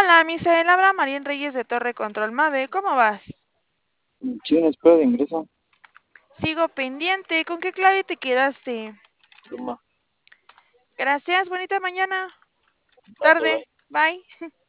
Hola, Misael, habla Marín Reyes de Torre Control Mave, ¿cómo vas? Sí, en espera de ingreso. Sigo pendiente, ¿con qué clave te quedaste? Suma. Gracias, bonita mañana. Dale, Tarde, bye. bye.